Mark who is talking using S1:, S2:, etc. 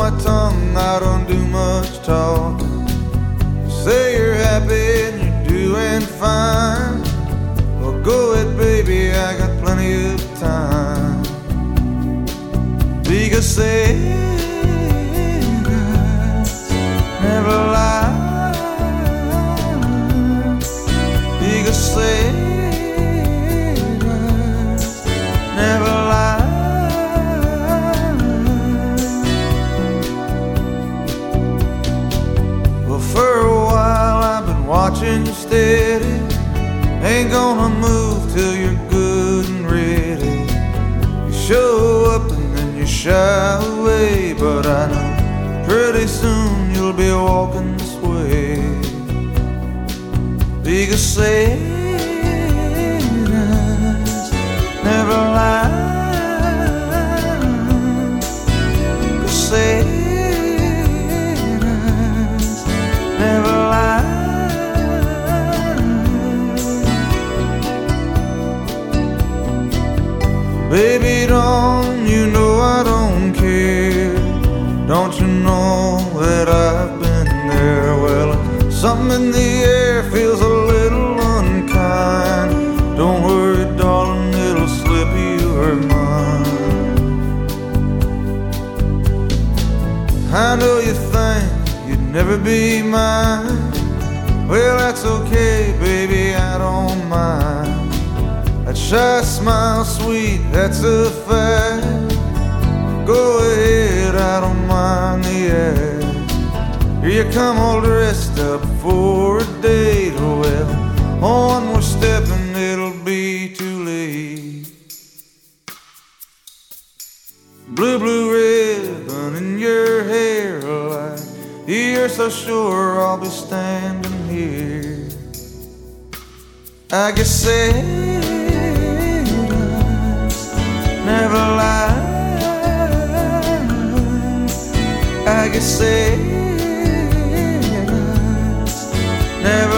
S1: my tongue, I don't do much talking. You say you're happy and you're doing fine. Well, go ahead, baby, I got plenty of time. Because sad eyes never lie. Because sad eyes never lie. For a while I've been watching you steady. Ain't gonna move till you're good and ready. You show up and then you shy away, but I know pretty soon you'll be walking this way. Because sad eyes never lie. Because sad never lie. Baby, don't you know I don't care? Don't you know that I've been there? Well, something in the air feels a little unkind. Don't worry, darling, it'll slip, you are mine. I know you think you'd never be mine. Well, that's okay, baby, I don't mind. That shy smile, sweet, that's a fact. Go ahead, I don't mind the act. Here you come all dressed up for a date. Well, on we're stepping, it'll be too late. Blue, blue ribbon in your hair, like you're so sure I'll be standing here. I guess sad eyes never lie. I guess sad eyes never